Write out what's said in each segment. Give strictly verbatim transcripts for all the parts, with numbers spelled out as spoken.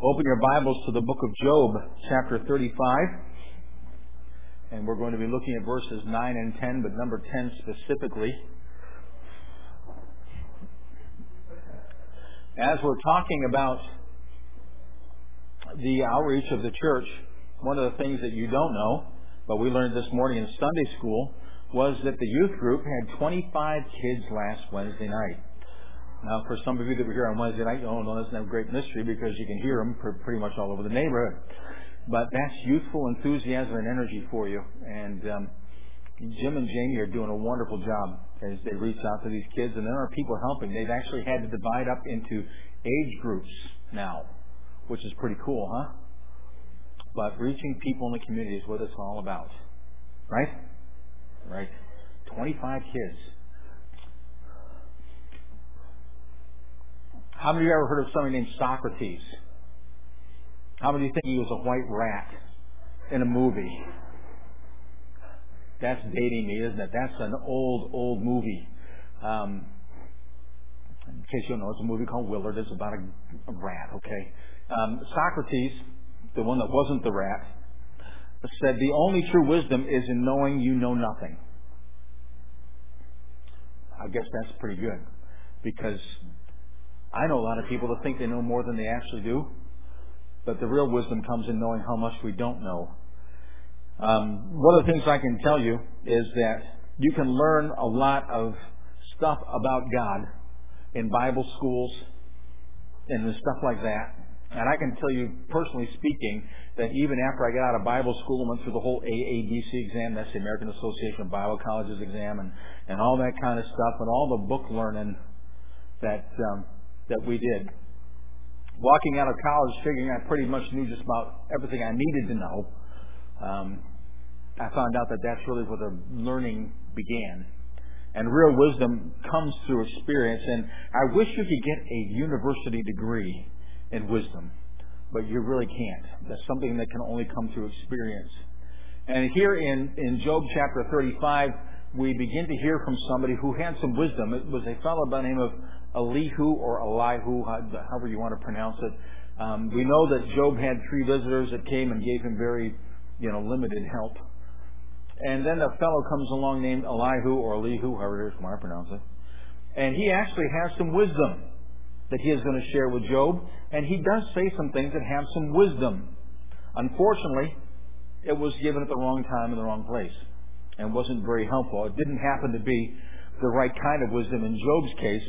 Open your Bibles to the book of Job, chapter thirty-five. And we're going to be looking at verses nine and ten, but number ten specifically. As we're talking about the outreach of the church, one of the things that you don't know, but we learned this morning in Sunday school, was that the youth group had twenty-five kids last Wednesday night. Now, for some of you that were here on Wednesday night, oh, no, that's not a great mystery because you can hear them pretty much all over the neighborhood. But that's youthful enthusiasm and energy for you. And um, Jim and Jamie are doing a wonderful job as they reach out to these kids. And there are people helping. They've actually had to divide up into age groups now, which is pretty cool, huh? But reaching people in the community is what it's all about. Right? Right. twenty-five kids. How many of you ever heard of somebody named Socrates? How many of you think he was a white rat in a movie? That's dating me, isn't it? That's an old, old movie. Um, in case you don't know, it's a movie called Willard. It's about a, a rat, okay? Um, Socrates, the one that wasn't the rat, said the only true wisdom is in knowing you know nothing. I guess that's pretty good because I know a lot of people that think they know more than they actually do, but the real wisdom comes in knowing how much we don't know. Um, one of the things I can tell you is that you can learn a lot of stuff about God in Bible schools and stuff like that. And I can tell you, personally speaking, that even after I got out of Bible school and went through the whole A A B C exam, that's the American Association of Bible Colleges exam, and, and all that kind of stuff, and all the book learning that um, that we did. Walking out of college, figuring I pretty much knew just about everything I needed to know, um, I found out that that's really where the learning began. And real wisdom comes through experience. And I wish you could get a university degree in wisdom, but you really can't. That's something that can only come through experience. And here in, in Job chapter thirty-five, we begin to hear from somebody who had some wisdom. It was a fellow by the name of Elihu or Elihu, however you want to pronounce it. Um, we know that Job had three visitors that came and gave him very, you know, limited help. And then a fellow comes along named Elihu or Elihu, however it is you want to pronounce it. And he actually has some wisdom that he is going to share with Job. And he does say some things that have some wisdom. Unfortunately, it was given at the wrong time in the wrong place and wasn't very helpful. It didn't happen to be the right kind of wisdom in Job's case.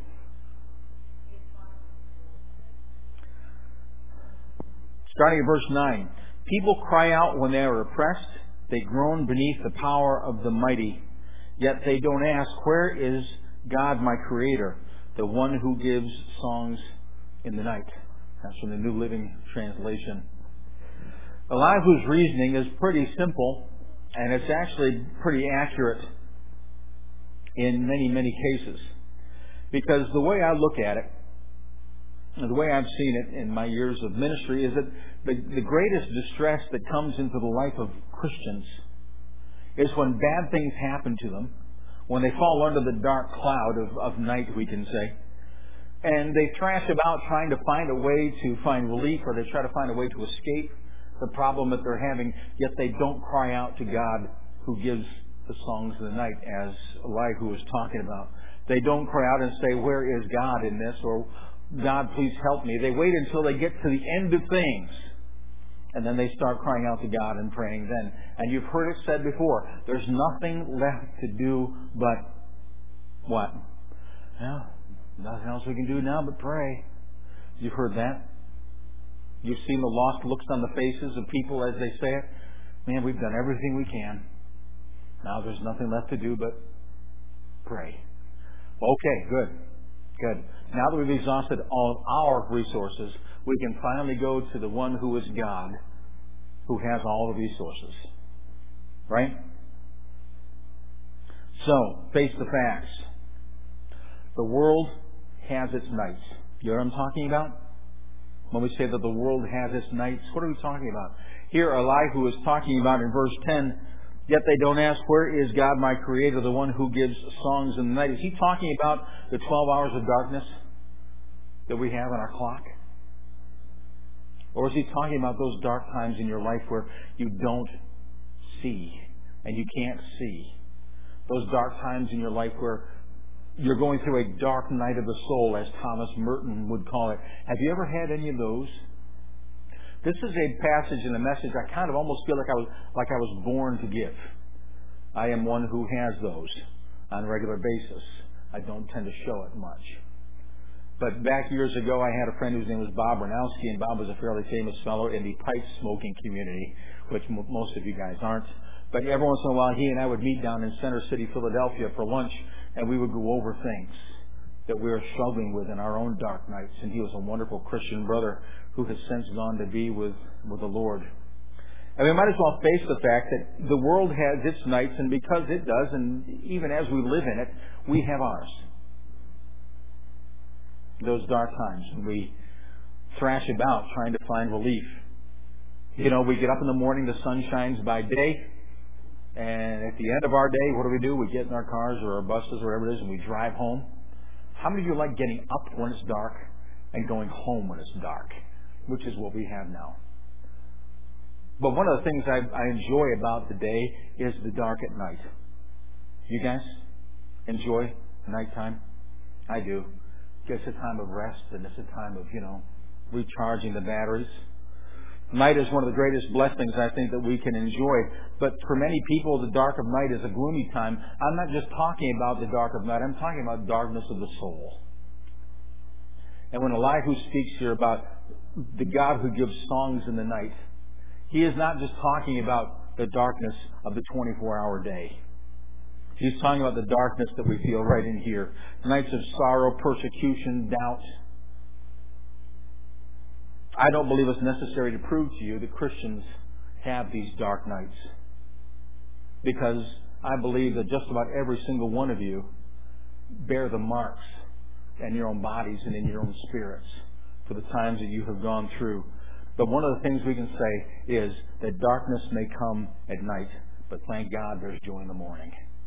Starting at verse nine, people cry out when they are oppressed. They groan beneath the power of the mighty. Yet they don't ask, where is God my Creator, the one who gives songs in the night? That's from the New Living Translation. Elihu's reasoning is pretty simple, and it's actually pretty accurate in many, many cases. Because the way I look at it, and the way I've seen it in my years of ministry, is that the, the greatest distress that comes into the life of Christians is when bad things happen to them, when they fall under the dark cloud of, of night, we can say, and they thrash about trying to find a way to find relief, or they try to find a way to escape the problem that they're having, yet they don't cry out to God who gives the songs of the night, as Elihu was talking about. They don't cry out and say, where is God in this? Or, God, please help me. They wait until they get to the end of things, and then they start crying out to God and praying then. And you've heard it said before, there's nothing left to do but what? Well, nothing else we can do now but pray. You've heard that? You've seen the lost looks on the faces of people as they say it. Man, we've done everything we can. Now there's nothing left to do but pray. Okay, good. Good. Now that we've exhausted all of our resources, we can finally go to the one who is God, who has all the resources. Right? So, face the facts. The world has its nights. You know what I'm talking about? When we say that the world has its nights, what are we talking about? Here, Elihu is talking about in verse ten, yet they don't ask, where is God my Creator, the one who gives songs in the night? Is he talking about the twelve hours of darkness that we have on our clock? Or is he talking about those dark times in your life where you don't see and you can't see? Those dark times in your life where you're going through a dark night of the soul, as Thomas Merton would call it. Have you ever had any of those? This is a passage and a message I kind of almost feel like I was like I was born to give. I am one who has those on a regular basis. I don't tend to show it much. But back years ago, I had a friend whose name was Bob Ranowski, and Bob was a fairly famous fellow in the pipe smoking community, which m- most of you guys aren't. But every once in a while, he and I would meet down in Center City, Philadelphia for lunch, and we would go over things that we were struggling with in our own dark nights. And he was a wonderful Christian brother who has since gone to be with, with the Lord. And we might as well face the fact that the world has its nights, and because it does, and even as we live in it, we have ours. Those dark times when we thrash about trying to find relief. You know, we get up in the morning, the sun shines by day, and at the end of our day, what do we do? We get in our cars or our buses or whatever it is, and we drive home. How many of you like getting up when it's dark and going home when it's dark? Which is what we have now. But one of the things I, I enjoy about the day is the dark at night. You guys enjoy nighttime? I do. It's a time of rest, and it's a time of, you know, recharging the batteries. Night is one of the greatest blessings, I think, that we can enjoy. But for many people, the dark of night is a gloomy time. I'm not just talking about the dark of night. I'm talking about darkness of the soul. And when Elihu speaks here about the God who gives songs in the night, he is not just talking about the darkness of the twenty-four hour day. He's talking about the darkness that we feel right in here. Nights of sorrow, persecution, doubt. I don't believe it's necessary to prove to you that Christians have these dark nights. Because I believe that just about every single one of you bear the marks in your own bodies and in your own spirits for the times that you have gone through. But one of the things we can say is that darkness may come at night, but thank God there's joy in the morning.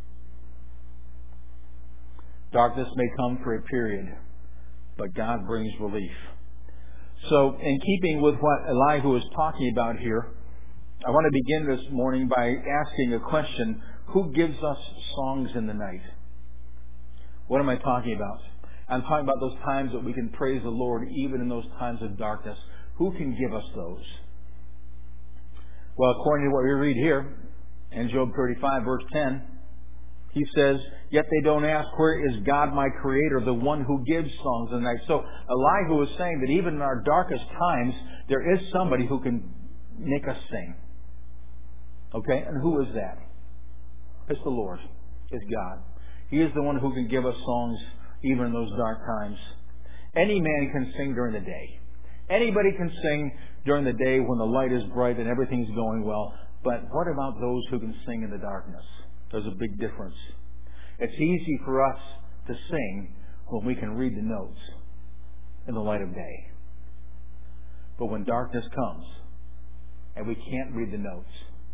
Darkness may come for a period, but God brings relief. So, in keeping with what Elihu is talking about here, I want to begin this morning by asking a question. Who gives us songs in the night? What am I talking about? I'm talking about those times that we can praise the Lord even in those times of darkness. Who can give us those? Well, according to what we read here in Job thirty-five, verse ten, he says, yet they don't ask, where is God my Creator, the one who gives songs in the night? So Elihu is saying that even in our darkest times, there is somebody who can make us sing. Okay? And who is that? It's the Lord. It's God. He is the one who can give us songs even in those dark times. Any man can sing during the day. Anybody can sing during the day when the light is bright and everything's going well. But what about those who can sing in the darkness? There's a big difference. It's easy for us to sing when we can read the notes in the light of day. But when darkness comes and we can't read the notes,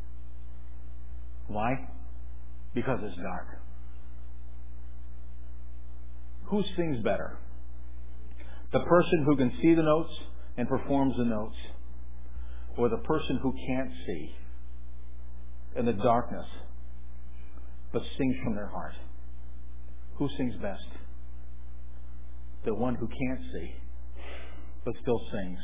why? Because it's dark. Who sings better? The person who can see the notes and performs the notes, or the person who can't see in the darkness but sings from their heart? Who sings best? The one who can't see but still sings.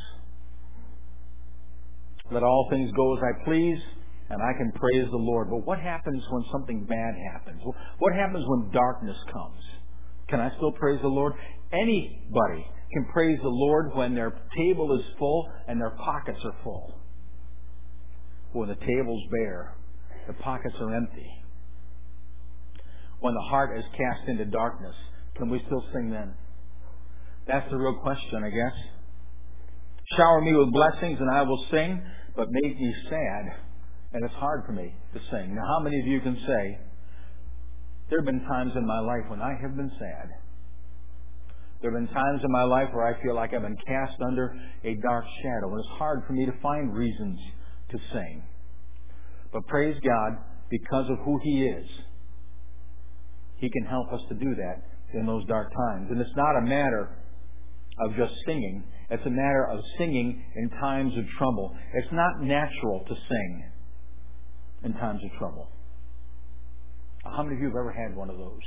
Let all things go as I please, and I can praise the Lord. But what happens when something bad happens? What happens when darkness comes? Can I still praise the Lord? Anybody can praise the Lord when their table is full and their pockets are full. When the table's bare, the pockets are empty. When the heart is cast into darkness, can we still sing then? That's the real question, I guess. Shower me with blessings and I will sing, but make me sad, and it's hard for me to sing. Now, how many of you can say, there have been times in my life when I have been sad. There have been times in my life where I feel like I've been cast under a dark shadow, and it's hard for me to find reasons to sing. But praise God, because of who He is, He can help us to do that in those dark times. And it's not a matter of just singing. It's a matter of singing in times of trouble. It's not natural to sing in times of trouble. How many of you have ever had one of those?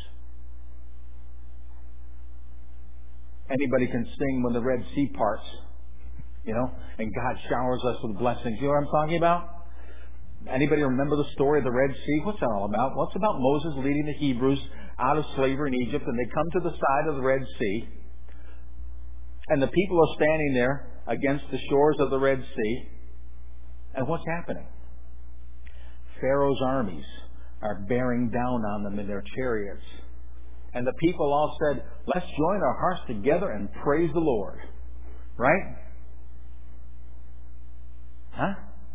Anybody can sing when the Red Sea parts, you know, and God showers us with blessings. You know what I'm talking about? Anybody remember the story of the Red Sea? What's that all about? Well, it's about Moses leading the Hebrews out of slavery in Egypt, and they come to the side of the Red Sea, and the people are standing there against the shores of the Red Sea, and what's happening? Pharaoh's armies are bearing down on them in their chariots. And the people all said, let's join our hearts together and praise the Lord. Right? Huh?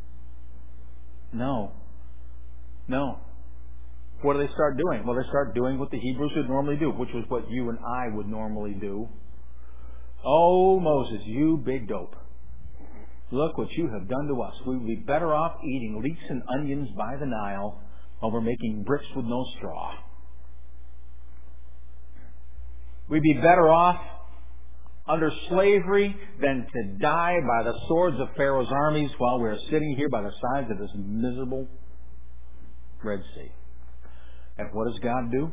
No. No. What do they start doing? Well, they start doing what the Hebrews would normally do, which was what you and I would normally do. Oh, Moses, you big dope. Look what you have done to us. We would be better off eating leeks and onions by the Nile while we're making bricks with no straw. We'd be better off under slavery than to die by the swords of Pharaoh's armies while we're sitting here by the sides of this miserable Red Sea. And what does God do?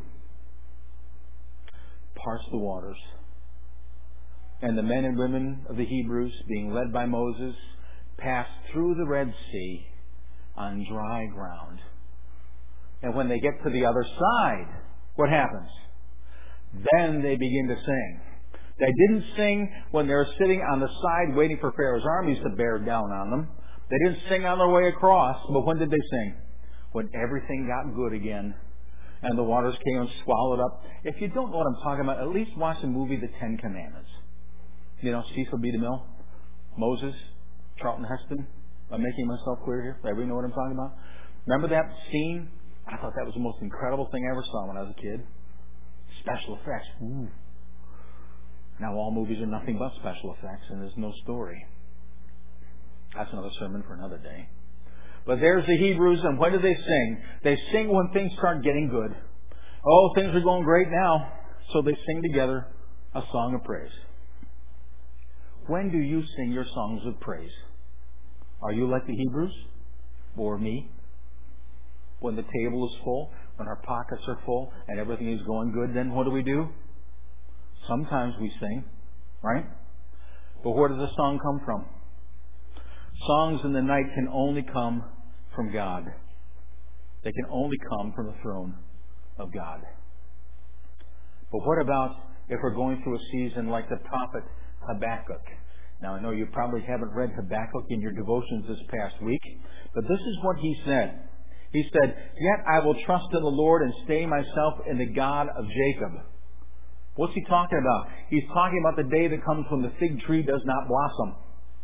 Parts the waters. And the men and women of the Hebrews, being led by Moses, passed through the Red Sea on dry ground. And when they get to the other side, what happens? Then they begin to sing. They didn't sing when they were sitting on the side waiting for Pharaoh's armies to bear down on them. They didn't sing on their way across. But when did they sing? When everything got good again and the waters came and swallowed up. If you don't know what I'm talking about, at least watch the movie The Ten Commandments. You know, Cecil B. DeMille, Moses, Charlton Heston. I'm making myself clear here. Everybody know what I'm talking about? Remember that scene? I thought that was the most incredible thing I ever saw when I was a kid. Special effects. Ooh. Now all movies are nothing but special effects, and there's no story. That's another sermon for another day. But there's the Hebrews, and when do they sing? They sing when things start getting good. Oh, things are going great now. So they sing together a song of praise. When do you sing your songs of praise? Are you like the Hebrews? Or me? When the table is full, when our pockets are full, and everything is going good, then what do we do? Sometimes we sing, right? But where does the song come from? Songs in the night can only come from God. They can only come from the throne of God. But what about if we're going through a season like the prophet Habakkuk? Now, I know you probably haven't read Habakkuk in your devotions this past week, but this is what he said. He said, "Yet I will trust in the Lord and stay myself in the God of Jacob." What's he talking about? He's talking about the day that comes when the fig tree does not blossom.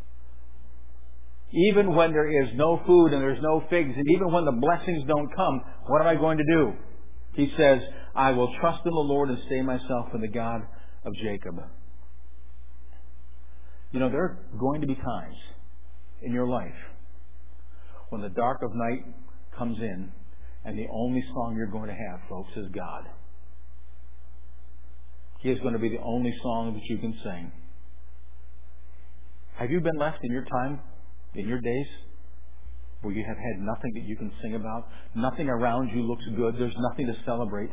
Even when there is no food and there's no figs, and even when the blessings don't come, what am I going to do? He says, "I will trust in the Lord and stay myself in the God of Jacob." You know, there are going to be times in your life when the dark of night comes in and the only song you're going to have, folks, is God. He is going to be the only song that you can sing. Have you been left in your time, in your days, where you have had nothing that you can sing about? Nothing around you looks good. There's nothing to celebrate.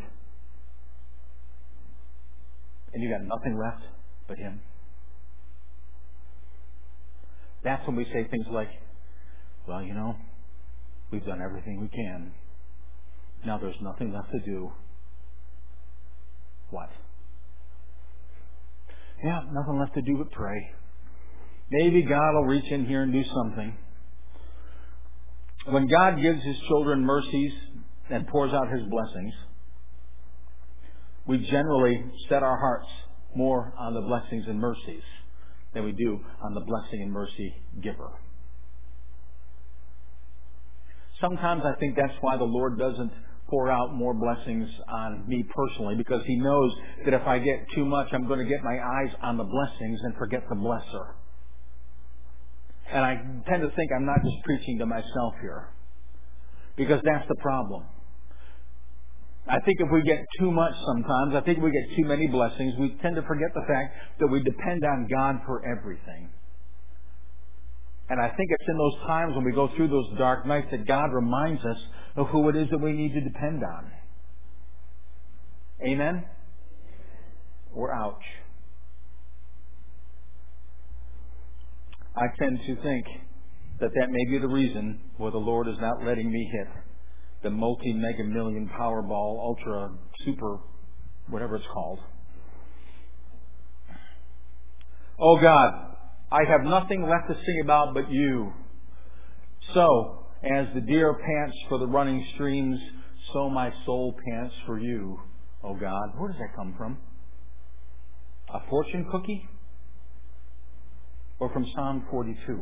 And you got nothing left but Him. That's when we say things like, well, you know, we've done everything we can. Now there's nothing left to do. What? Yeah, nothing left to do but pray. Maybe God will reach in here and do something. When God gives His children mercies and pours out His blessings, we generally set our hearts more on the blessings and mercies than we do on the blessing and mercy giver. Sometimes I think that's why the Lord doesn't pour out more blessings on me personally, because He knows that if I get too much, I'm going to get my eyes on the blessings and forget the blesser. And I tend to think I'm not just preaching to myself here, because that's the problem. I think if we get too much sometimes, I think if we get too many blessings, we tend to forget the fact that we depend on God for everything. And I think it's in those times when we go through those dark nights that God reminds us of who it is that we need to depend on. Amen? Or ouch. I tend to think that that may be the reason why the Lord is not letting me hit the multi-mega million Powerball, ultra, super, whatever it's called. Oh God, I have nothing left to sing about but you. So, as the deer pants for the running streams, so my soul pants for you, oh God. Where does that come from? A fortune cookie? Or from Psalm forty-two?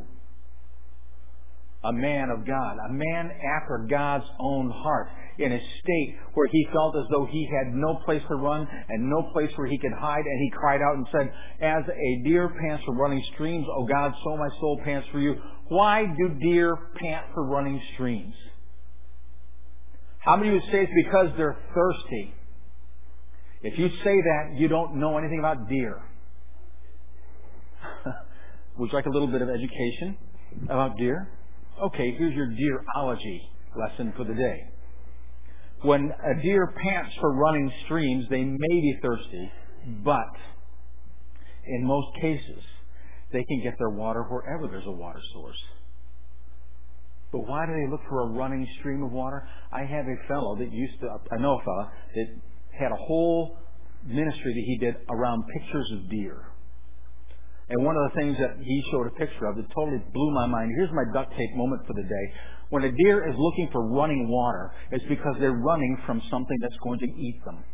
A man of God, a man after God's own heart, in a state where he felt as though he had no place to run and no place where he could hide, and he cried out and said, as a deer pants for running streams, O God, so my soul pants for you. Why do deer pant for running streams? How many would say it's because they're thirsty? If you say that, you don't know anything about deer. Would you like a little bit of education about deer? Okay, here's your deerology lesson for the day. When a deer pants for running streams, they may be thirsty, but in most cases, they can get their water wherever there's a water source. But why do they look for a running stream of water? I have a fellow that used to, I know a fellow that had a whole ministry that he did around pictures of deer. And one of the things that he showed a picture of that totally blew my mind. Here's my duct tape moment for the day. When a deer is looking for running water, it's because they're running from something that's going to eat them.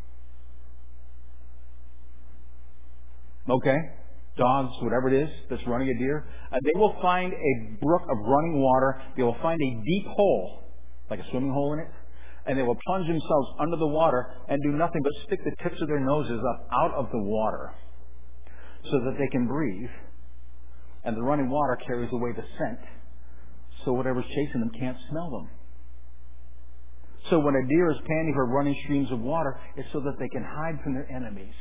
Okay? Dogs, whatever it is that's running a deer. Uh, they will find a brook of running water. They will find a deep hole, like a swimming hole in it, and they will plunge themselves under the water and do nothing but stick the tips of their noses up out of the water, so that they can breathe, and the running water carries away the scent, so whatever's chasing them can't smell them. So when a deer is panting for running streams of water, it's so that they can hide from their enemies.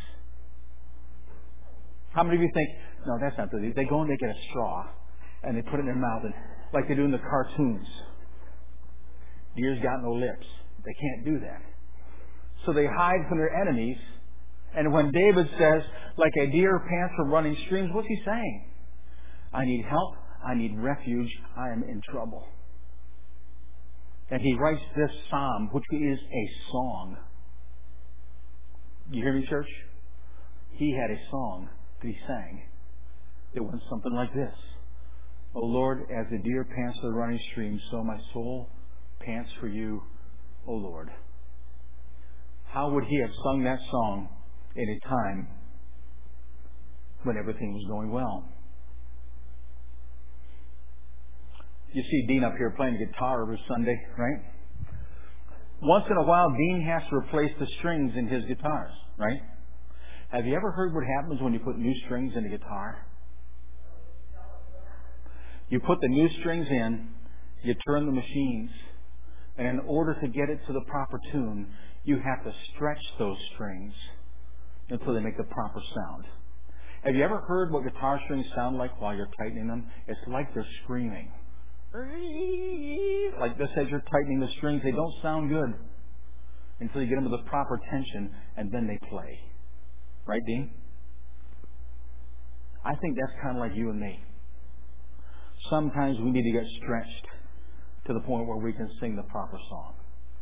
How many of you think, no, that's not the deer. They go and they get a straw, and they put it in their mouth, and like they do in the cartoons. Deer's got no lips. They can't do that. So they hide from their enemies. And when David says, like a deer pants for running streams, what's he saying? I need help. I need refuge. I am in trouble. And he writes this psalm, which is a song. You hear me, church? He had a song that he sang. It went something like this. O Lord, as the deer pants for the running streams, so my soul pants for you, O Lord. How would he have sung that song in a time when everything was going well? You see Dean up here playing the guitar every Sunday, right? Once in a while, Dean has to replace the strings in his guitars, right? Have you ever heard what happens when you put new strings in a guitar? You put the new strings in, you turn the machines, and in order to get it to the proper tune, you have to stretch those strings until they make the proper sound. Have you ever heard what guitar strings sound like while you're tightening them? It's like they're screaming. Like this as you're tightening the strings. They don't sound good until you get them to the proper tension, and then they play. Right, Dean? I think that's kind of like you and me. Sometimes we need to get stretched to the point where we can sing the proper song.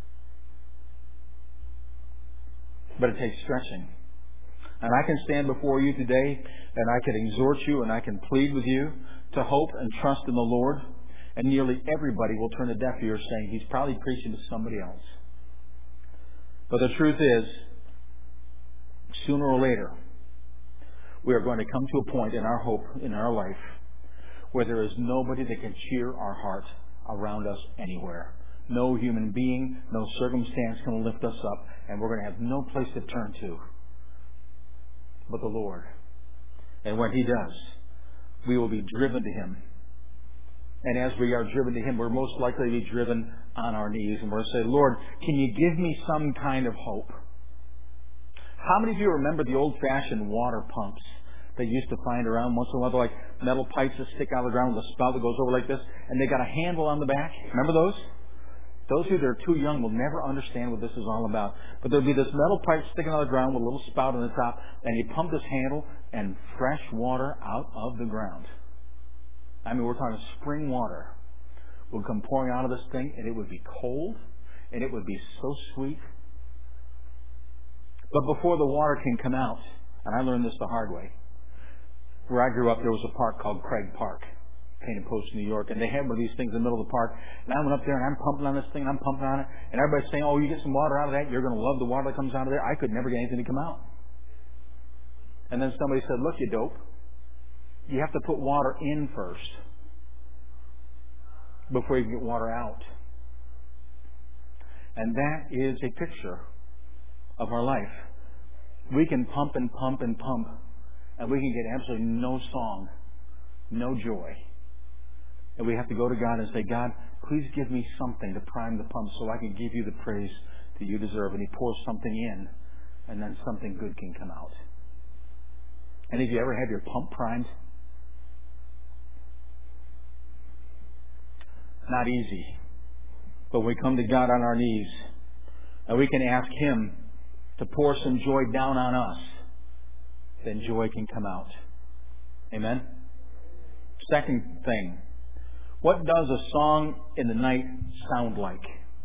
But it takes stretching. And I can stand before you today, and I can exhort you, and I can plead with you to hope and trust in the Lord. And nearly everybody will turn a deaf ear saying, he's probably preaching to somebody else. But the truth is, sooner or later, we are going to come to a point in our hope, in our life, where there is nobody that can cheer our heart around us anywhere. No human being, no circumstance can lift us up, and we're going to have no place to turn to but the Lord. And when He does, we will be driven to Him And as we are driven to Him, we're most likely to be driven on our knees. And we're going to say, Lord, can you give me some kind of hope? How many of you remember the old-fashioned water pumps they used to find around once in a while? They're like metal pipes that stick out of the ground with a spout that goes over like this. And they got a handle on the back. Remember those? Those of you that are too young will never understand what this is all about. But there'll be this metal pipe sticking out of the ground with a little spout on the top. And you pump this handle and fresh water out of the ground. I mean, we're talking spring water would come pouring out of this thing, and it would be cold, and it would be so sweet. But before the water can come out, and I learned this the hard way, where I grew up, there was a park called Craig Park, Painted Post, New York, and they had one of these things in the middle of the park, and I went up there, and I'm pumping on this thing, and I'm pumping on it, and everybody's saying, oh, you get some water out of that, you're going to love the water that comes out of there. I could never get anything to come out. And then somebody said, look, you dope, you have to put water in first before you can get water out. And that is a picture of our life. We can pump and pump and pump, and we can get absolutely no song, no joy. And we have to go to God and say, God, please give me something to prime the pump so I can give you the praise that you deserve. And He pours something in, and then something good can come out. And have you ever had your pump primed? Not easy. But we come to God on our knees, and we can ask Him to pour some joy down on us, then joy can come out. Amen? Second thing, what does a song in the night sound like?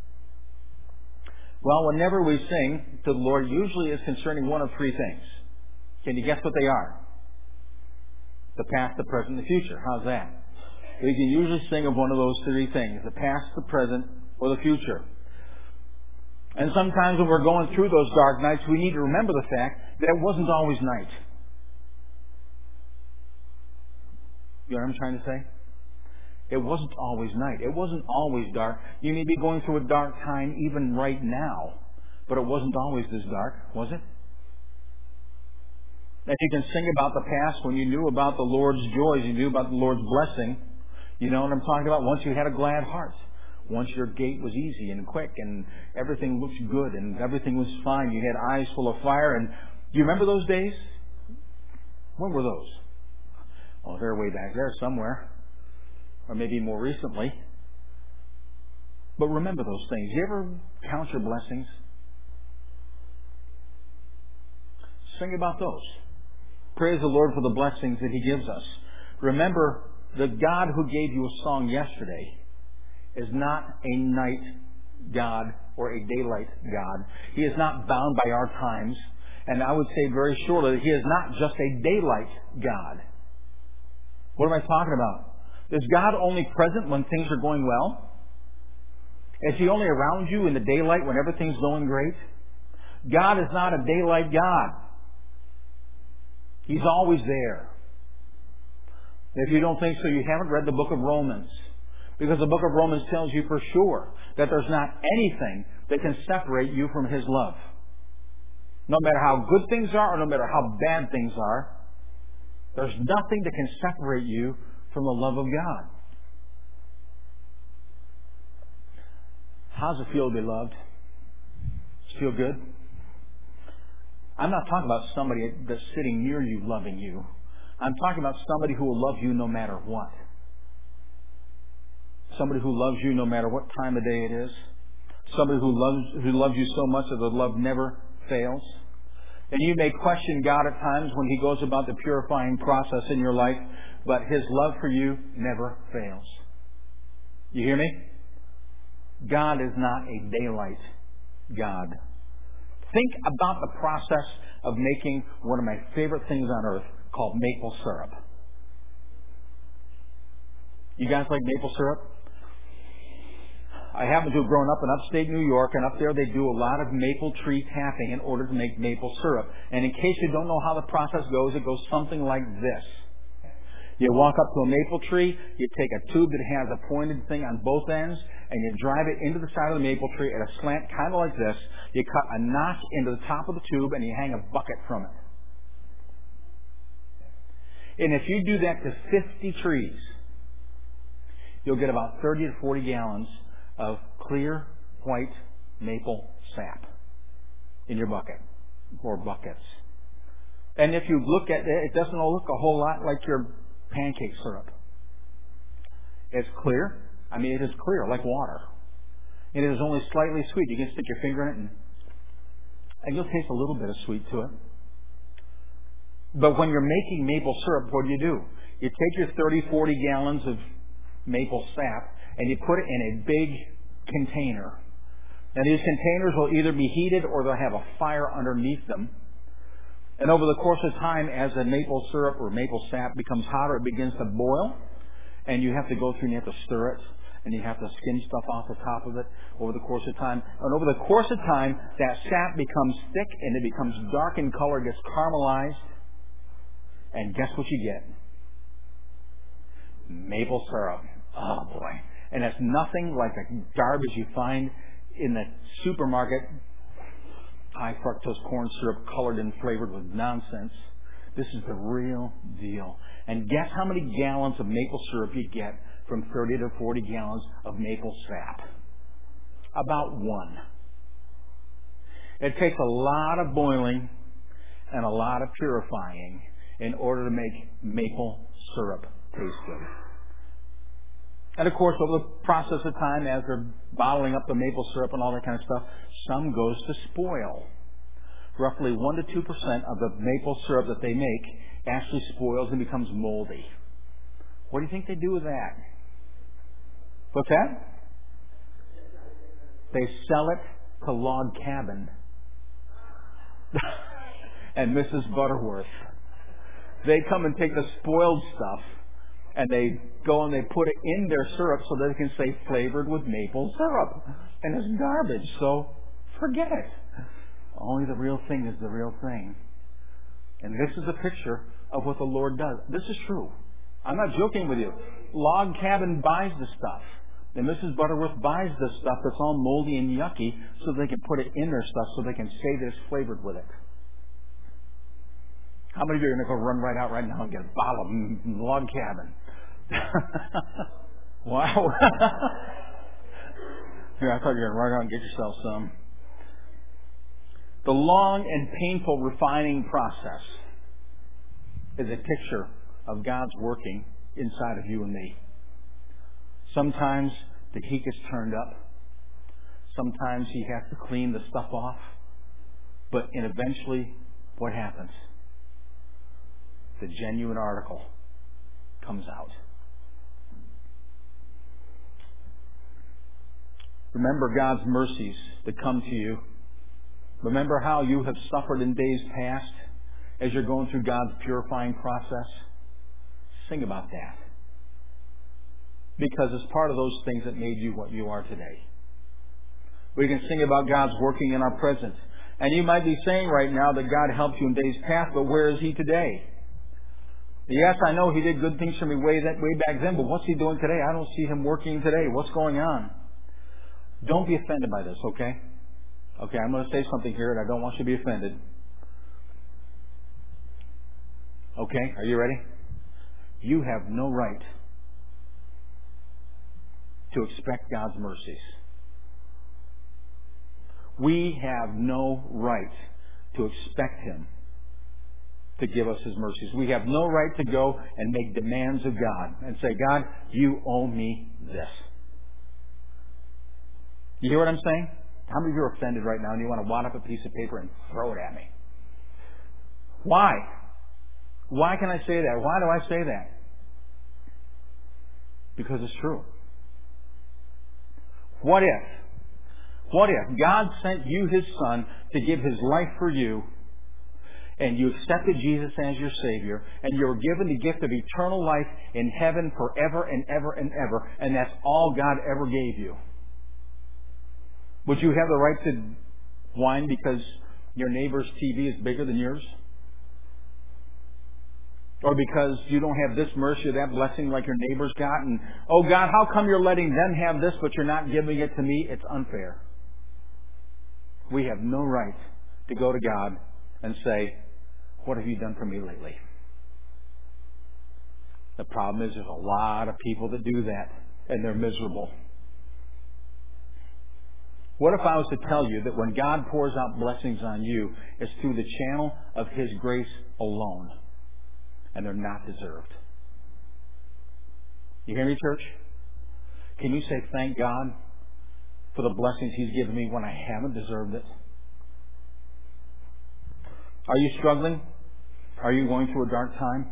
Well, whenever we sing to the Lord, usually it's concerning one of three things. Can you guess what they are? The past, the present, and the future. How's that? We can usually sing of one of those three things, the past, the present, or the future. And sometimes when we're going through those dark nights, we need to remember the fact that it wasn't always night. You know what I'm trying to say? It wasn't always night. It wasn't always dark. You may be going through a dark time even right now, but it wasn't always this dark, was it? If you can sing about the past when you knew about the Lord's joys, you knew about the Lord's blessing, you know what I'm talking about? Once you had a glad heart. Once your gait was easy and quick and everything looked good and everything was fine. You had eyes full of fire. And do you remember those days? When were those? Oh, they're way back there somewhere. Or maybe more recently. But remember those things. You ever count your blessings? Sing about those. Praise the Lord for the blessings that He gives us. Remember, the God who gave you a song yesterday is not a night God or a daylight God. He is not bound by our times. And I would say very shortly that He is not just a daylight God. What am I talking about? Is God only present when things are going well? Is He only around you in the daylight when everything's going great? God is not a daylight God. He's always there. If you don't think so, you haven't read the book of Romans. Because the book of Romans tells you for sure that there's not anything that can separate you from His love. No matter how good things are or no matter how bad things are, there's nothing that can separate you from the love of God. How's it feel to be loved? Does it feel good? I'm not talking about somebody that's sitting near you loving you. I'm talking about somebody who will love you no matter what. Somebody who loves you no matter what time of day it is. Somebody who loves who loves you so much that the love never fails. And you may question God at times when He goes about the purifying process in your life, but His love for you never fails. You hear me? God is not a daylight God. Think about the process of making one of my favorite things on earth called maple syrup. You guys like maple syrup? I happen to have grown up in upstate New York, and up there they do a lot of maple tree tapping in order to make maple syrup. And in case you don't know how the process goes, it goes something like this. You walk up to a maple tree, you take a tube that has a pointed thing on both ends, and you drive it into the side of the maple tree at a slant kind of like this. You cut a notch into the top of the tube, and you hang a bucket from it. And if you do that to fifty trees, you'll get about thirty to forty gallons of clear white maple sap in your bucket or buckets. And if you look at it, it doesn't look a whole lot like your pancake syrup. It's clear. I mean, it is clear, like water. It is only slightly sweet. You can stick your finger in it and, and you'll taste a little bit of sweet to it. But when you're making maple syrup, what do you do? You take your thirty, forty gallons of maple sap and you put it in a big container. Now these containers will either be heated or they'll have a fire underneath them. And over the course of time, as the maple syrup or maple sap becomes hotter, it begins to boil. And you have to go through and you have to stir it. And you have to skim stuff off the top of it over the course of time. And over the course of time, that sap becomes thick and it becomes dark in color, gets caramelized. And guess what you get? Maple syrup. Oh boy. And it's nothing like the garbage you find in the supermarket. High fructose corn syrup colored and flavored with nonsense. This is the real deal. And guess how many gallons of maple syrup you get from thirty to forty gallons of maple sap? About one. It takes a lot of boiling and a lot of purifying in order to make maple syrup taste good. And of course, over the process of time, as they're bottling up the maple syrup and all that kind of stuff, some goes to spoil. Roughly one to two percent of the maple syrup that they make actually spoils and becomes moldy. What do you think they do with that? What's that? They sell it to Log Cabin and Missus Butterworth. They come and take the spoiled stuff and they go and they put it in their syrup so that it can say flavored with maple syrup. And it's garbage, so forget it. Only the real thing is the real thing. And this is a picture of what the Lord does. This is true. I'm not joking with you. Log Cabin buys the stuff. And Missus Butterworth buys the stuff that's all moldy and yucky so they can put it in their stuff so they can say that it's flavored with it. How many of you are going to go run right out right now and get a bottle of Log Cabin? Wow. Yeah, I thought you were going to run out and get yourself some. The long and painful refining process is a picture of God's working inside of you and me. Sometimes the heat gets turned up. Sometimes He has to clean the stuff off. But and eventually, what happens? The genuine article comes out. Remember God's mercies that come to you. Remember how you have suffered in days past as you're going through God's purifying process. Sing about that. Because it's part of those things that made you what you are today. We can sing about God's working in our present. And you might be saying right now that God helped you in days past, but where is He today? Yes, I know He did good things for me way that way back then, but what's He doing today? I don't see Him working today. What's going on? Don't be offended by this, okay? Okay, I'm going to say something here, and I don't want you to be offended. Okay, are you ready? You have no right to expect God's mercies. We have no right to expect Him to give us His mercies. We have no right to go and make demands of God and say, God, you owe me this. You hear what I'm saying? How many of you are offended right now and you want to wad up a piece of paper and throw it at me? Why? Why can I say that? Why do I say that? Because it's true. What if? What if God sent you His Son to give His life for you, and you accepted Jesus as your Savior, and you were given the gift of eternal life in heaven forever and ever and ever, and that's all God ever gave you? Would you have the right to whine because your neighbor's T V is bigger than yours? Or because you don't have this mercy or that blessing like your neighbor's got? And, oh God, how come you're letting them have this but you're not giving it to me? It's unfair. We have no right to go to God and say, what have you done for me lately? The problem is there's a lot of people that do that. and they're miserable. What if I was to tell you that when God pours out blessings on you, it's through the channel of His grace alone, and they're not deserved? You hear me, church? Can you say thank God for the blessings He's given me when I haven't deserved it? Are you struggling? Are you going through a dark time?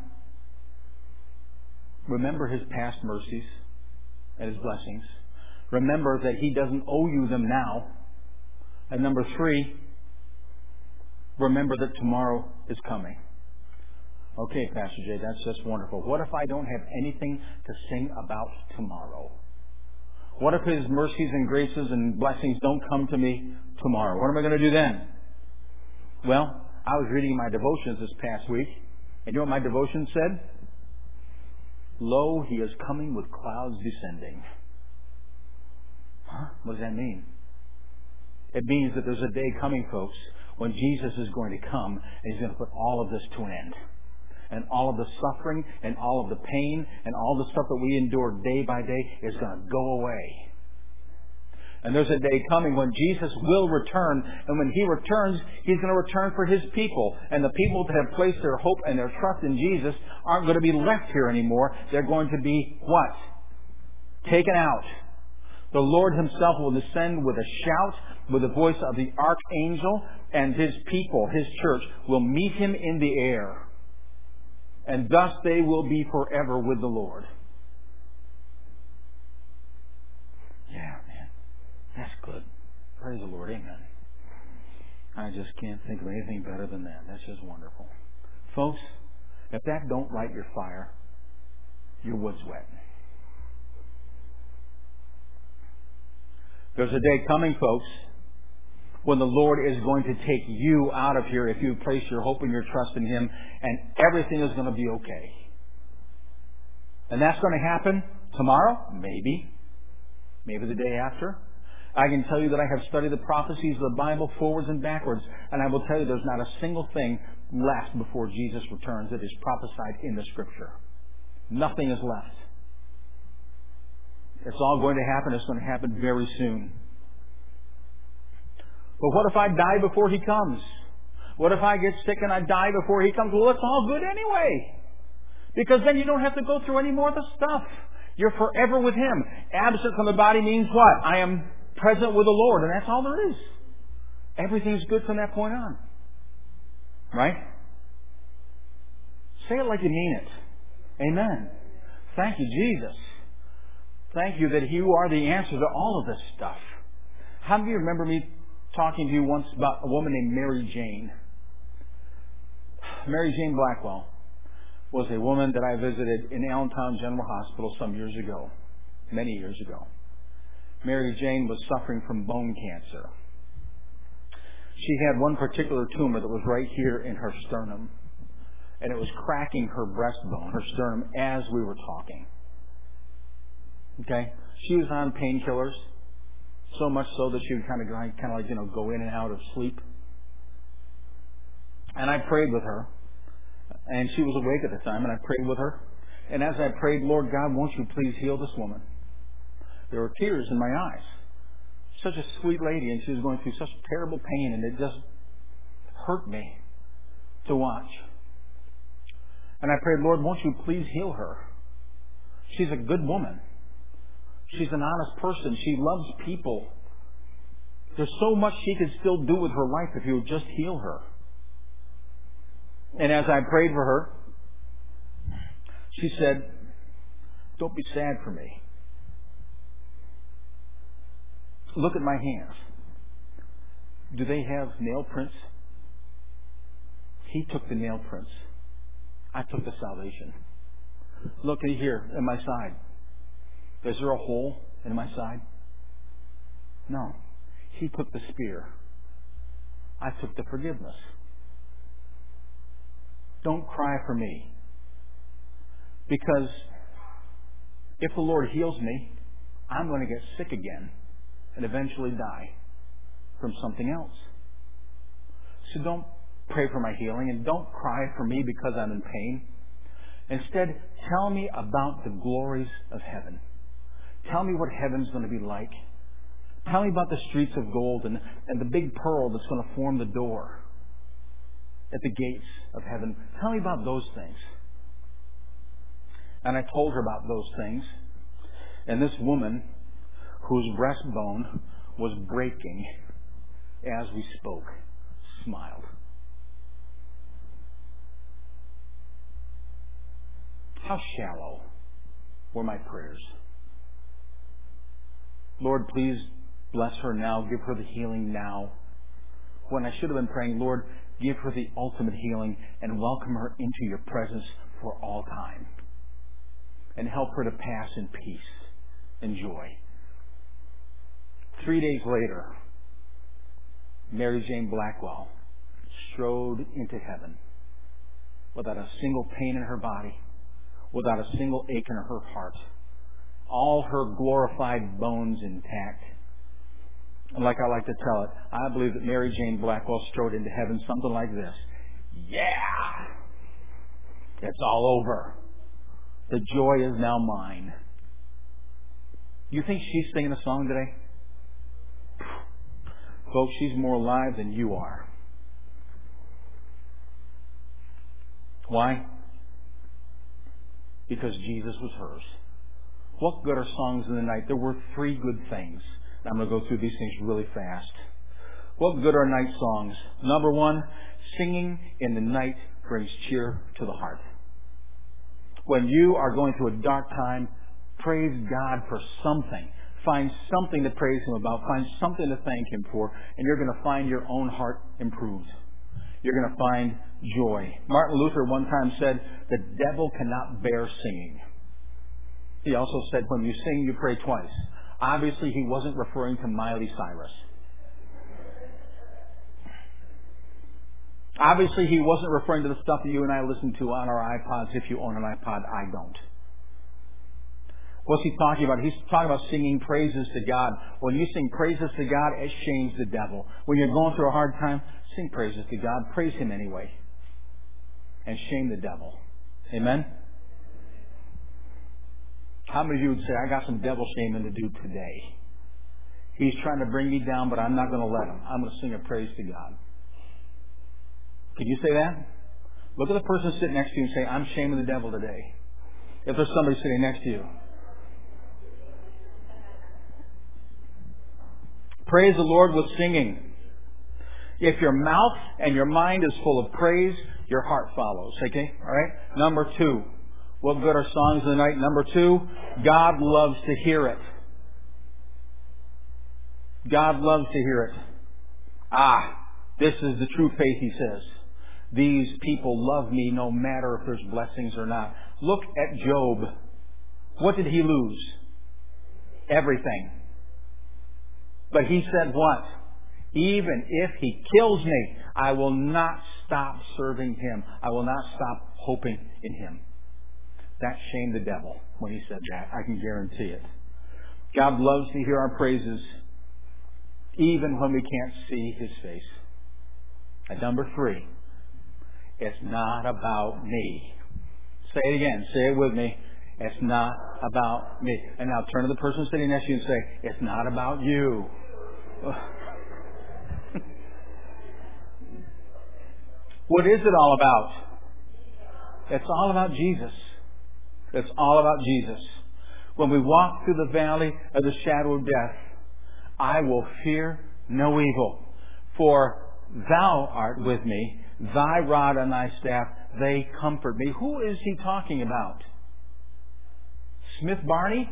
Remember His past mercies and His blessings. Remember that He doesn't owe you them now. And number three, remember that tomorrow is coming. Okay, Pastor Jay, that's just wonderful. What if I don't have anything to sing about tomorrow? What if His mercies and graces and blessings don't come to me tomorrow? What am I going to do then? Well, I was reading my devotions this past week, and you know what my devotion said? Lo, He is coming with clouds descending. Huh? What does that mean? It means that there's a day coming, folks, when Jesus is going to come and He's going to put all of this to an end. And all of the suffering and all of the pain and all the stuff that we endure day by day is going to go away. And there's a day coming when Jesus will return. And when He returns, He's going to return for His people. And the people that have placed their hope and their trust in Jesus aren't going to be left here anymore. They're going to be what? Taken out. The Lord Himself will descend with a shout, with the voice of the archangel, and His people, His church, will meet Him in the air. And thus they will be forever with the Lord. Yeah, man. That's good. Praise the Lord. Amen. I just can't think of anything better than that. That's just wonderful. Folks, if that don't light your fire, your wood's wet. There's a day coming, folks, when the Lord is going to take you out of here if you place your hope and your trust in Him, and everything is going to be okay. And that's going to happen tomorrow? Maybe. Maybe the day after. I can tell you that I have studied the prophecies of the Bible forwards and backwards, and I will tell you there's not a single thing left before Jesus returns that is prophesied in the Scripture. Nothing is left. It's all going to happen. It's going to happen very soon. But what if I die before He comes? What if I get sick and I die before He comes? Well, it's all good anyway. Because then you don't have to go through any more of the stuff. You're forever with Him. Absent from the body means what? I am present with the Lord, and that's all there is. Everything's good from that point on. Right? Say it like you mean it. Amen. Thank you, Jesus. Thank you that You are the answer to all of this stuff. How many of you remember me talking to you once about a woman named Mary Jane? Mary Jane Blackwell was a woman that I visited in Allentown General Hospital some years ago, many years ago. Mary Jane was suffering from bone cancer. She had one particular tumor that was right here in her sternum, and it was cracking her breastbone, her sternum, as we were talking. Okay? She was on painkillers, so much so that she would kind of, kind of like, you know, go in and out of sleep. And I prayed with her. And she was awake at the time, and I prayed with her. And as I prayed, Lord God, won't You please heal this woman? There were tears in my eyes. Such a sweet lady, and she was going through such terrible pain, and it just hurt me to watch. And I prayed, Lord, won't You please heal her? She's a good woman. She's an honest person. She loves people. There's so much she could still do with her life if You would just heal her. And as I prayed for her, she said, don't be sad for me. Look at my hands. Do they have nail prints? He took the nail prints. I took the salvation. Look here in my side. Is there a hole in my side? No. He took the spear. I took the forgiveness. Don't cry for me. Because if the Lord heals me, I'm going to get sick again and eventually die from something else. So don't pray for my healing, and don't cry for me because I'm in pain. Instead, tell me about the glories of heaven. Tell me what heaven's going to be like. Tell me about the streets of gold and, and the big pearl that's going to form the door at the gates of heaven. Tell me about those things. And I told her about those things. And this woman, whose breastbone was breaking as we spoke, smiled. How shallow were my prayers. Lord, please bless her now. Give her the healing now. When I should have been praying, Lord, give her the ultimate healing and welcome her into your presence for all time. And help her to pass in peace and joy. Three days later, Mary Jane Blackwell strode into heaven without a single pain in her body, without a single ache in her heart, all her glorified bones intact. And like I like to tell it, I believe that Mary Jane Blackwell strode into heaven something like this. Yeah! It's all over. The joy is now mine. You think she's singing a song today? Folks, she's more alive than you are. Why? Because Jesus was hers. What good are songs in the night? There were three good things. I'm going to go through these things really fast. What good are night songs? Number one, singing in the night brings cheer to the heart. When you are going through a dark time, praise God for something. Find something to praise Him about. Find something to thank Him for. And you're going to find your own heart improved. You're going to find joy. Martin Luther one time said, the devil cannot bear singing. He also said, when you sing, you pray twice. Obviously, he wasn't referring to Miley Cyrus. Obviously, he wasn't referring to the stuff that you and I listen to on our iPods. If you own an iPod, I don't. What's he talking about? He's talking about singing praises to God. When you sing praises to God, it shames the devil. When you're going through a hard time, sing praises to God. Praise Him anyway. And shame the devil. Amen? How many of you would say, I got some devil shaming to do today? He's trying to bring me down, but I'm not going to let him. I'm going to sing a praise to God. Can you say that? Look at the person sitting next to you and say, I'm shaming the devil today. If there's somebody sitting next to you. Praise the Lord with singing. If your mouth and your mind is full of praise, your heart follows. Okay? All right? Number two. What good are songs of the night? Number two, God loves to hear it. God loves to hear it. Ah, this is the true faith, he says. These people love me no matter if there's blessings or not. Look at Job. What did he lose? Everything. But he said what? Even if he kills me, I will not stop serving him. I will not stop hoping in him. That shamed the devil when he said that. I can guarantee it. God loves to hear our praises even when we can't see His face. And number three, it's not about me. Say it again. Say it with me. It's not about me. And now turn to the person sitting next to you and say, it's not about you. What is it all about? It's all about Jesus. It's all about Jesus. When we walk through the valley of the shadow of death, I will fear no evil. For Thou art with me, Thy rod and Thy staff, they comfort me. Who is he talking about? Smith Barney?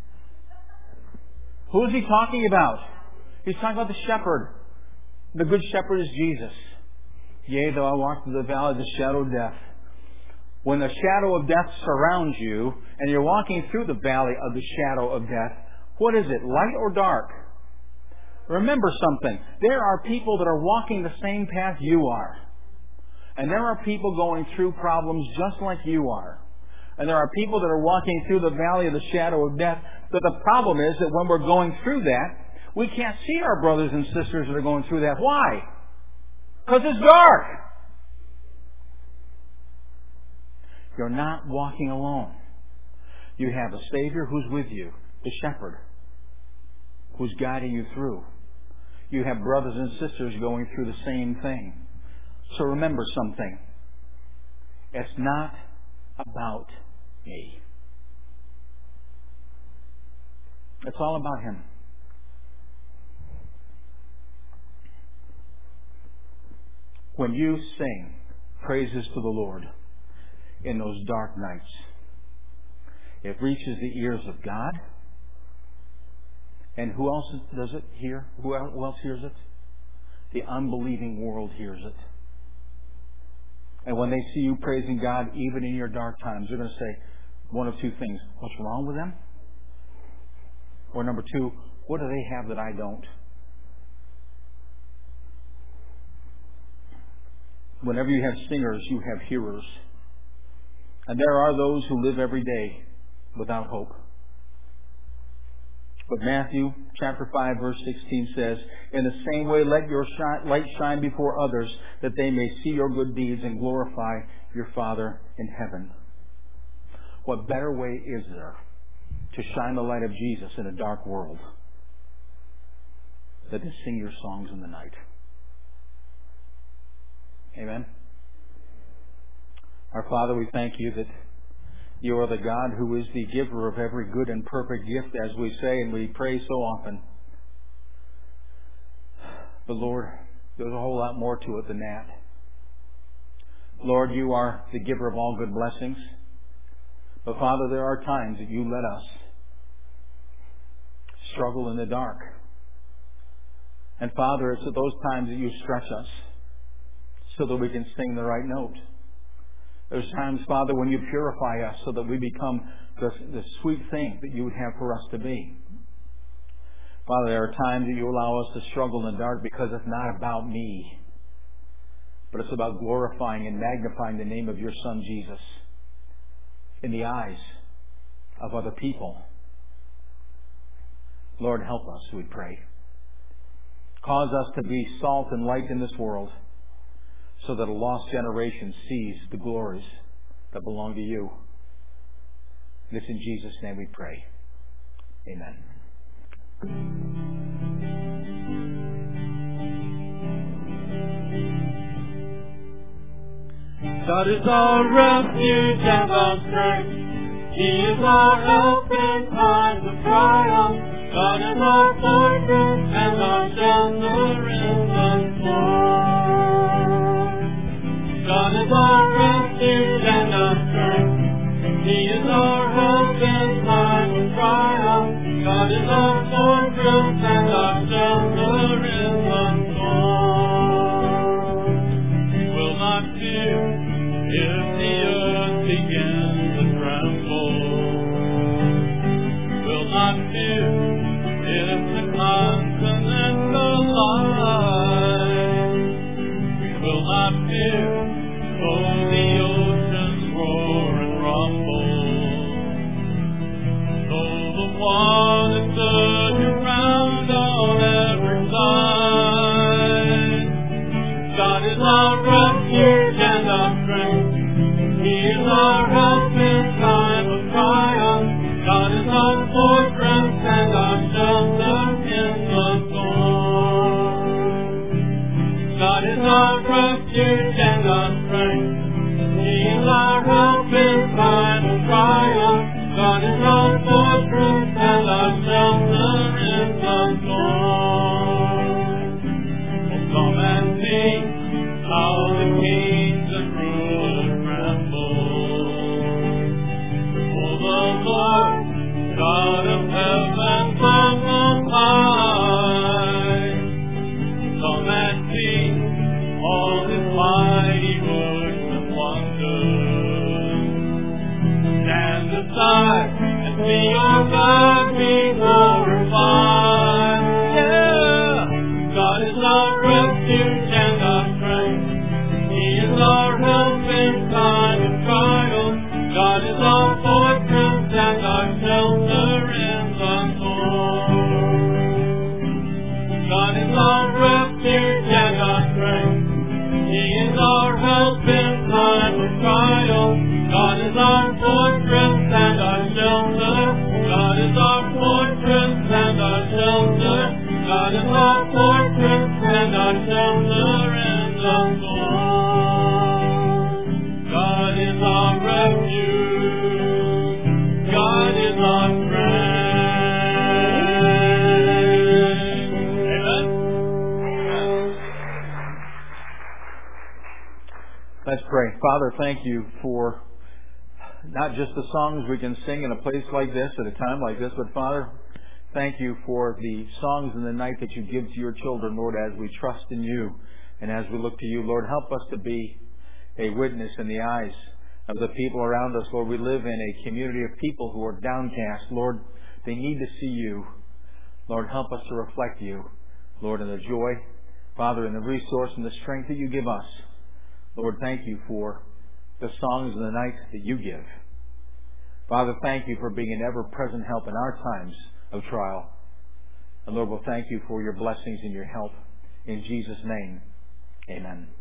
Who is he talking about? He's talking about the shepherd. The good shepherd is Jesus. Yea, though I walk through the valley of the shadow of death. When the shadow of death surrounds you, and you're walking through the valley of the shadow of death, what is it, light or dark? Remember something. There are people that are walking the same path you are. And there are people going through problems just like you are. And there are people that are walking through the valley of the shadow of death. But the problem is that when we're going through that, we can't see our brothers and sisters that are going through that. Why? Because it's dark. You're not walking alone. You have a Savior who's with you. the shepherd who's guiding you through. You have brothers and sisters going through the same thing. So remember something. It's not about me. It's all about Him. When you sing praises to the Lord in those dark nights, it reaches the ears of God. And who else does it hear? Who else hears it? The unbelieving world hears it. And when they see you praising God, even in your dark times, they're going to say one of two things. What's wrong with them? Or number two, what do they have that I don't? Whenever you have singers, you have hearers. And there are those who live every day without hope. But Matthew chapter five verse sixteen says, in the same way let your shine, light shine before others, that they may see your good deeds and glorify your Father in heaven. What better way is there to shine the light of Jesus in a dark world than to sing your songs in the night? Amen. Our Father, we thank you that you are the God who is the giver of every good and perfect gift, as we say and we pray so often. But Lord, there's a whole lot more to it than that. Lord, you are the giver of all good blessings. But Father, there are times that you let us struggle in the dark. And Father, it's at those times that you stretch us so that we can sing the right note. There's times, Father, when you purify us so that we become the, the sweet thing that you would have for us to be. Father, there are times that you allow us to struggle in the dark because it's not about me, but it's about glorifying and magnifying the name of your Son, Jesus, in the eyes of other people. Lord, help us, we pray. Cause us to be salt and light in this world, so that a lost generation sees the glories that belong to you. This in Jesus' name we pray. Amen. God is our refuge and our strength. He is our help in times of trial. God is our fortress and our shelter in the storm. God is our refuge and our strength. He is our help in time of trial. God is our fortress and our shelter in the storm. We will not fear if the earth begins to tremble. We will not fear if the continents collide. We will not fear though the oceans roar and rumble, though the waters surge around on every side. God is our refuge and our strength. He is our help in time of trial. God is our fortress and our shelter in the storm. God is our refuge and our strength. He is our help in time of trial. God is our fortress and our shelter in the storm. Oh, come and see how the kings and rulers tremble before the Lord, God of heaven from on high. Come and see all His mighty works and wonders. Stand aside and see our God be glorified. Yeah, God is our refuge and our strength. He is our help in time of trial. God is our fortress and our shelter in the storm. God is our refuge and our strength. He is our help in time of trial. God is our fortress and our shelter. God is our our fortress and our shelter. God is our fortress and our shelter in the storm. God is our refuge. God is our friend. Amen. Let's pray. Father, thank you for not just the songs we can sing in a place like this, at a time like this, but Father, thank you for the songs in the night that you give to your children, Lord, as we trust in you and as we look to you. Lord, help us to be a witness in the eyes of the people around us. Lord, we live in a community of people who are downcast. Lord, they need to see you. Lord, help us to reflect you, Lord, in the joy, Father, in the resource and the strength that you give us. Lord, thank you for the songs in the night that you give. Father, thank you for being an ever-present help in our times of trial. And Lord, we'll thank you for your blessings and your help. In Jesus' name, amen.